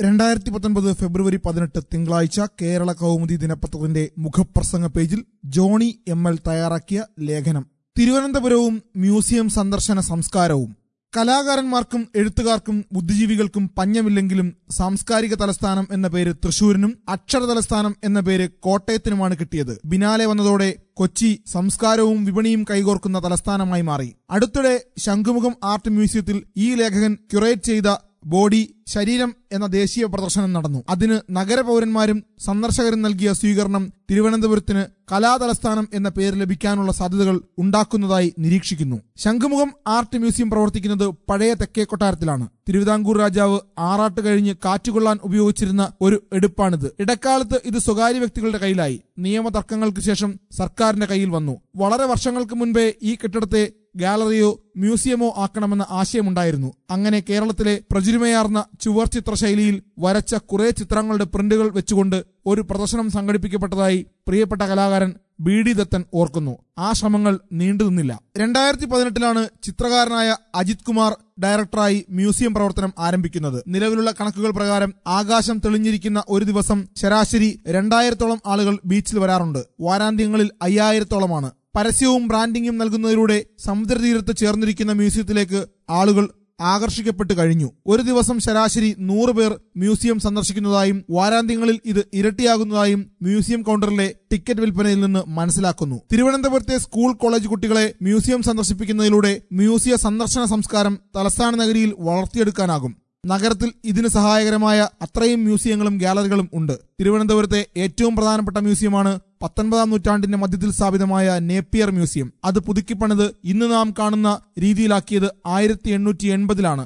2019 ഫെബ്രുവരി 18 തിങ്കളാഴ്ച കേരള കൗമുദി ദിനപത്രത്തിന്റെ മുഖപ്രസംഗ പേജിൽ ജോണി ML തയ്യാറാക്കിയ ലേഖനം. തിരുവനന്തപുരവും മ്യൂസിയം സന്ദർശന സംസ്കാരവും. കലാകാരന്മാർക്കും എഴുത്തുകാർക്കും ബുദ്ധിജീവികൾക്കും പഞ്ഞമില്ലെങ്കിലും സാംസ്കാരിക തലസ്ഥാനം എന്ന പേര് തൃശൂരിനും അക്ഷര തലസ്ഥാനം എന്ന പേര് കോട്ടയത്തിനുമാണ് കിട്ടിയത്. ബിനാലെ വന്നതോടെ കൊച്ചി സംസ്കാരവും വിപണിയും കൈകോർക്കുന്ന തലസ്ഥാനമായി മാറി. അടുത്തിടെ ശംഖുമുഖം ആർട്ട് മ്യൂസിയത്തിൽ ഈ ലേഖകൻ ക്യൂറേറ്റ് ചെയ്ത ബോഡി ശരീരം എന്ന ദേശീയ പ്രദർശനം നടന്നു. അതിന് നഗരപൗരന്മാരും സന്ദർശകരും നൽകിയ സ്വീകരണം തിരുവനന്തപുരത്തിന് കലാതലസ്ഥാനം എന്ന പേര് ലഭിക്കാനുള്ള സാധ്യതകൾ ഉണ്ടാക്കുന്നതായി നിരീക്ഷിക്കുന്നു. ശംഖുമുഖം ആർട്ട് മ്യൂസിയം പ്രവർത്തിക്കുന്നത് പഴയ തെക്കേ കൊട്ടാരത്തിലാണ്. തിരുവിതാംകൂർ രാജാവ് ആറാട്ട് കഴിഞ്ഞ് കാറ്റുകൊള്ളാൻ ഉപയോഗിച്ചിരുന്ന ഒരു എടുപ്പാണിത്. ഇടക്കാലത്ത് ഇത് സ്വകാര്യ വ്യക്തികളുടെ കയ്യിലായി. നിയമതർക്കങ്ങൾക്ക് ശേഷം സർക്കാരിന്റെ കയ്യിൽ വന്നു. വളരെ വർഷങ്ങൾക്ക് മുൻപേ ഈ കെട്ടിടത്തെ ഗാലറിയോ മ്യൂസിയമോ ആക്കണമെന്ന ആശയമുണ്ടായിരുന്നു. അങ്ങനെ കേരളത്തിലെ പ്രചുരിമയാർന്ന ചുവർ ചിത്ര ശൈലിയിൽ വരച്ച കുറെ ചിത്രങ്ങളുടെ പ്രിന്റുകൾ വെച്ചുകൊണ്ട് ഒരു പ്രദർശനം സംഘടിപ്പിക്കപ്പെട്ടതായി പ്രിയപ്പെട്ട കലാകാരൻ BD ദത്തൻ ഓർക്കുന്നു. ആ ശ്രമങ്ങൾ നീണ്ടുനിന്നില്ല. 2018 ചിത്രകാരനായ അജിത് കുമാർ ഡയറക്ടറായി മ്യൂസിയം പ്രവർത്തനം ആരംഭിക്കുന്നത്. നിലവിലുള്ള കണക്കുകൾ പ്രകാരം ആകാശം തെളിഞ്ഞിരിക്കുന്ന ഒരു ദിവസം ശരാശരി 2000-ഓളം ആളുകൾ ബീച്ചിൽ വരാറുണ്ട്. വാരാന്ത്യങ്ങളിൽ 5000-ഓളമാണ്. പരസ്യവും ബ്രാൻഡിങ്ങും നൽകുന്നതിലൂടെ സമുദ്രതീരത്ത് ചേർന്നിരിക്കുന്ന മ്യൂസിയത്തിലേക്ക് ആളുകൾ ആകർഷിക്കപ്പെട്ടു കഴിഞ്ഞു. ഒരു ദിവസം ശരാശരി 100 പേർ മ്യൂസിയം സന്ദർശിക്കുന്നതായും വാരാന്ത്യങ്ങളിൽ ഇത് ഇരട്ടിയാകുന്നതായും മ്യൂസിയം കൗണ്ടറിലെ ടിക്കറ്റ് വിൽപ്പനയിൽ നിന്ന് മനസ്സിലാക്കുന്നു. തിരുവനന്തപുരത്തെ സ്കൂൾ കോളേജ് കുട്ടികളെ മ്യൂസിയം സന്ദർശിപ്പിക്കുന്നതിലൂടെ മ്യൂസിയ സന്ദർശന സംസ്കാരം തലസ്ഥാന നഗരിയിൽ വളർത്തിയെടുക്കാനാകും. നഗരത്തിൽ ഇതിന് സഹായകരമായ അത്രയും മ്യൂസിയങ്ങളും ഗാലറികളും ഉണ്ട്. തിരുവനന്തപുരത്തെ ഏറ്റവും പ്രധാനപ്പെട്ട മ്യൂസിയമാണ് 19-ാം നൂറ്റാണ്ടിന്റെ മധ്യത്തിൽ സ്ഥാപിതമായ നേപ്പിയർ മ്യൂസിയം. അത് പുതുക്കിപ്പണിത് ഇന്ന് നാം കാണുന്ന രീതിയിലാക്കിയത് 1880-ലാണ്.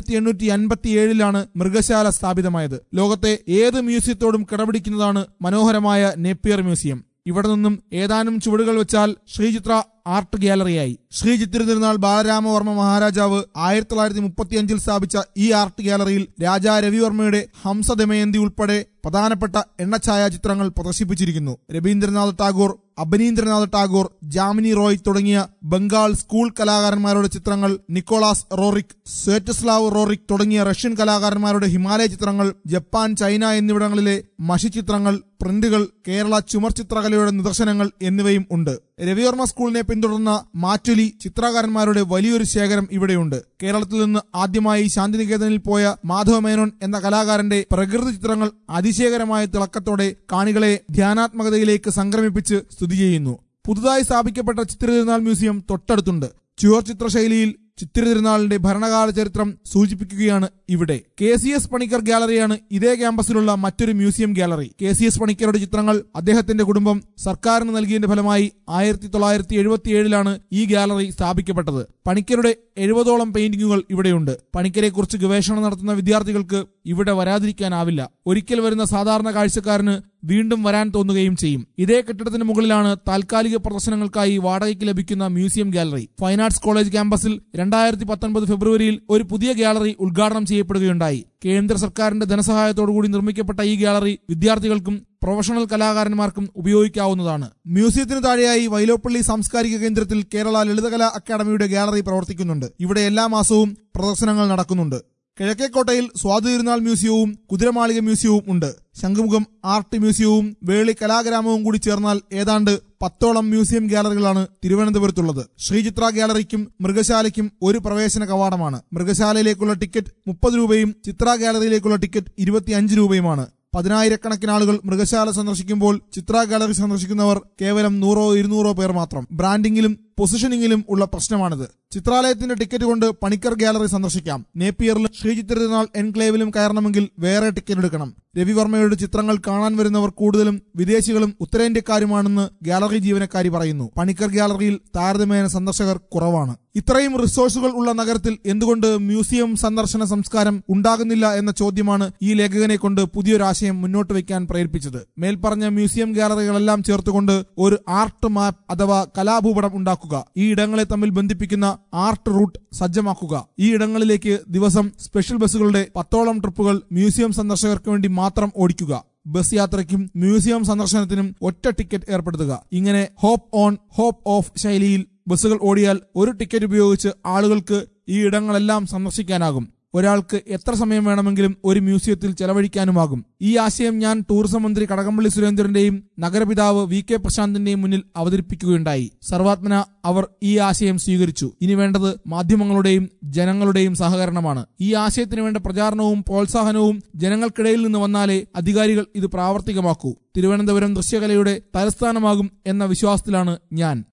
1857-ലാണ് മൃഗശാല സ്ഥാപിതമായത്. ലോകത്തെ ഏത് മ്യൂസിയത്തോടും കിടപിടിക്കുന്നതാണ് മനോഹരമായ നേപ്പിയർ മ്യൂസിയം. ഇവിടെ നിന്നും ഏതാനും ചുവടുകൾ വെച്ചാൽ ശ്രീചിത്ര ആർട്ട് ഗാലറിയായി. ശ്രീ ചിത്തിരതിരുനാൾ ബാലരാമവർമ്മ മഹാരാജാവ് 1935 സ്ഥാപിച്ച ഈ ആർട്ട് ഗാലറിയിൽ രാജാ രവിവർമ്മയുടെ ഹംസദമയന്തി ഉൾപ്പെടെ പ്രധാനപ്പെട്ട എണ്ണഛായാചിത്രങ്ങൾ പ്രദർശിപ്പിച്ചിരിക്കുന്നു. രവീന്ദ്രനാഥ് ടാഗോർ, അബനീന്ദ്രനാഥ് ടാഗോർ, ജാമിനി റോയ് തുടങ്ങിയ ബംഗാൾ സ്കൂൾ കലാകാരന്മാരുടെ ചിത്രങ്ങൾ, നിക്കോളാസ് റോറിക്, സ്വേറ്റസ്ലാവ് റോറിക് തുടങ്ങിയ റഷ്യൻ കലാകാരന്മാരുടെ ഹിമാലയ ചിത്രങ്ങൾ, ജപ്പാൻ, ചൈന എന്നിവിടങ്ങളിലെ മഷിച്ചിത്രങ്ങൾ, പ്രിന്റുകൾ, കേരള ചുമർ ചിത്രകലയുടെ നിദർശനങ്ങൾ എന്നിവയും ഉണ്ട്. രവിവർമ്മ സ്കൂളിനെ പിന്തുടർന്ന മാറ്റൊലി ചിത്രകാരന്മാരുടെ വലിയൊരു ശേഖരം ഇവിടെയുണ്ട്. കേരളത്തിൽ നിന്ന് ആദ്യമായി ശാന്തിനികേതനിൽ പോയ മാധവമേനോൻ എന്ന കലാകാരന്റെ പ്രകൃതി ചിത്രങ്ങൾ അതിശയകരമായ തിളക്കത്തോടെ കാണികളെ ധ്യാനാത്മകതയിലേക്ക് സംക്രമിപ്പിച്ച് സ്തുതി ചെയ്യുന്നു. പുതുതായി സ്ഥാപിക്കപ്പെട്ട ചിത്തിരതിരുനാൾ മ്യൂസിയം തൊട്ടടുത്തുണ്ട്. ചുവർ ചിത്രശൈലിയിൽ ചിത്തിരതിരുനാളിന്റെ ഭരണകാല ചരിത്രം സൂചിപ്പിക്കുകയാണ് ഇവിടെ. KCS പണിക്കർ ഗാലറിയാണ് ഇതേ ക്യാമ്പസിലുള്ള മറ്റൊരു മ്യൂസിയം ഗാലറി. KCS പണിക്കരുടെ ചിത്രങ്ങൾ അദ്ദേഹത്തിന്റെ കുടുംബം സർക്കാരിന് നൽകിയതിന്റെ ഫലമായി 1977-ലാണ് ഈ ഗാലറി സ്ഥാപിക്കപ്പെട്ടത്. പണിക്കരുടെ 70-ഓളം പെയിന്റിങ്ങുകൾ ഇവിടെയുണ്ട്. പണിക്കരെ കുറിച്ച് ഗവേഷണം നടത്തുന്ന വിദ്യാർത്ഥികൾക്ക് ഇവിടെ വരാതിരിക്കാനാവില്ല. ഒരിക്കൽ വരുന്ന സാധാരണ കാഴ്ചക്കാരന് വീണ്ടും വരാൻ തോന്നുകയും ചെയ്യും. ഇതേ കെട്ടിടത്തിന് മുകളിലാണ് താൽക്കാലിക പ്രദർശനങ്ങൾക്കായി വാടകയ്ക്ക് ലഭിക്കുന്ന museum gallery. Fine arts college ക്യാമ്പസിൽ 2019 ഫെബ്രുവരിയിൽ ഒരു പുതിയ ഗാലറി ഉദ്ഘാടനം ചെയ്യപ്പെടുകയുണ്ടായി. കേന്ദ്ര സർക്കാരിന്റെ ധനസഹായത്തോടുകൂടി നിർമ്മിക്കപ്പെട്ട ഈ ഗാലറി വിദ്യാർത്ഥികൾക്കും പ്രൊഫഷണൽ കലാകാരന്മാർക്കും ഉപയോഗിക്കാവുന്നതാണ്. മ്യൂസിയത്തിന് താഴെയായി വൈലോപ്പള്ളി സാംസ്കാരിക കേന്ദ്രത്തിൽ കേരള ലളിതകലാ അക്കാദമിയുടെ ഗാലറി പ്രവർത്തിക്കുന്നുണ്ട്. ഇവിടെ എല്ലാ മാസവും പ്രദർശനങ്ങൾ നടക്കുന്നുണ്ട്. കിഴക്കേക്കോട്ടയിൽ സ്വാതിതിരുനാൾ മ്യൂസിയവും കുതിരമാളിക മ്യൂസിയവും ഉണ്ട്. ശംഖുമുഖം ആർട്ട് മ്യൂസിയവും വേളി കലാഗ്രാമവും കൂടി ചേർന്നാൽ ഏതാണ്ട് 10ഓളം മ്യൂസിയം ഗാലറികളാണ് തിരുവനന്തപുരത്തുള്ളത്. ശ്രീചിത്ര ഗാലറിക്കും മൃഗശാലയ്ക്കും ഒരു പ്രവേശന കവാടമാണ്. മൃഗശാലയിലേക്കുള്ള ടിക്കറ്റ് 30 രൂപയും ചിത്ര ഗാലറിയിലേക്കുള്ള ടിക്കറ്റ് 25 രൂപയുമാണ്. 10,000-കണക്കിന് ആളുകൾ മൃഗശാല സന്ദർശിക്കുമ്പോൾ ചിത്ര ഗാലറി സന്ദർശിക്കുന്നവർ കേവലം 100-200 പേർ മാത്രം. ബ്രാൻഡിങ്ങിലും പൊസിഷനിങ്ങിലും ഉള്ള പ്രശ്നമാണിത്. ചിത്രാലയത്തിന്റെ ടിക്കറ്റ് കൊണ്ട് പണിക്കർ ഗാലറി സന്ദർശിക്കാം. നേപ്പിയറിലും ശ്രീ ചിത്തിരതിരുനാൾ എൻക്ലേവിലും കയറണമെങ്കിൽ വേറെ ടിക്കറ്റ് എടുക്കണം. രവിവർമ്മയുടെ ചിത്രങ്ങൾ കാണാൻ വരുന്നവർ കൂടുതലും വിദേശികളും ഉത്തരേന്ത്യക്കാരുമാണെന്ന് ഗാലറി ജീവനക്കാരി പറയുന്നു. പണിക്കർ ഗാലറിയിൽ താരതമ്യേന സന്ദർശകർ കുറവാണ്. ഇത്രയും റിസോഴ്സുകൾ ഉള്ള നഗരത്തിൽ എന്തുകൊണ്ട് മ്യൂസിയം സന്ദർശന സംസ്കാരം ഉണ്ടാകുന്നില്ല എന്ന ചോദ്യമാണ് ഈ ലേഖകനെ കൊണ്ട് പുതിയൊരാശയം മുന്നോട്ട് വയ്ക്കാൻ പ്രേരിപ്പിച്ചത്. മേൽപ്പറഞ്ഞ മ്യൂസിയം ഗാലറികളെല്ലാം ചേർത്തുകൊണ്ട് ഒരു ആർട്ട് മാപ്പ് അഥവാ കലാഭൂപടം ഉണ്ടാക്കുക. ഈ ഇടങ്ങളെ തമ്മിൽ ബന്ധിപ്പിക്കുന്ന ആർട്ട് റൂട്ട് സജ്ജമാക്കുക. ഈ ഇടങ്ങളിലേക്ക് ദിവസം സ്പെഷ്യൽ ബസ്സുകളുടെ 10ഓളം ട്രിപ്പുകൾ മ്യൂസിയം സന്ദർശകർക്ക് വേണ്ടി മാത്രം ഓടിക്കുക. ബസ് യാത്രയ്ക്കും മ്യൂസിയം സന്ദർശനത്തിനും ഒറ്റ ടിക്കറ്റ് ഏർപ്പെടുത്തുക. ഇങ്ങനെ ഹോപ്പ് ഓൺ ഹോപ്പ് ഓഫ് ശൈലിയിൽ ബസ്സുകൾ ഓടിയാൽ ഒരു ടിക്കറ്റ് ഉപയോഗിച്ച് ആളുകൾക്ക് ഈ ഇടങ്ങളെല്ലാം സന്ദർശിക്കാനാകും. ഒരാൾക്ക് എത്ര സമയം വേണമെങ്കിലും ഒരു മ്യൂസിയത്തിൽ ചെലവഴിക്കാനുമാകും. ഈ ആശയം ഞാൻ ടൂറിസം മന്ത്രി കടകംപള്ളി സുരേന്ദ്രന്റെയും നഗരപിതാവ് വി കെ പ്രശാന്തിന്റെയും മുന്നിൽ അവതരിപ്പിക്കുകയുണ്ടായി. സർവാത്മന അവർ ഈ ആശയം സ്വീകരിച്ചു. ഇനി വേണ്ടത് മാധ്യമങ്ങളുടെയും ജനങ്ങളുടെയും സഹകരണമാണ്. ഈ ആശയത്തിന് വേണ്ട പ്രചാരണവും പ്രോത്സാഹനവും ജനങ്ങൾക്കിടയിൽ നിന്ന് വന്നാലേ അധികാരികൾ ഇത് പ്രാവർത്തികമാക്കൂ. തിരുവനന്തപുരം ദൃശ്യകലയുടെ തലസ്ഥാനമാകും എന്ന വിശ്വാസത്തിലാണ് ഞാൻ.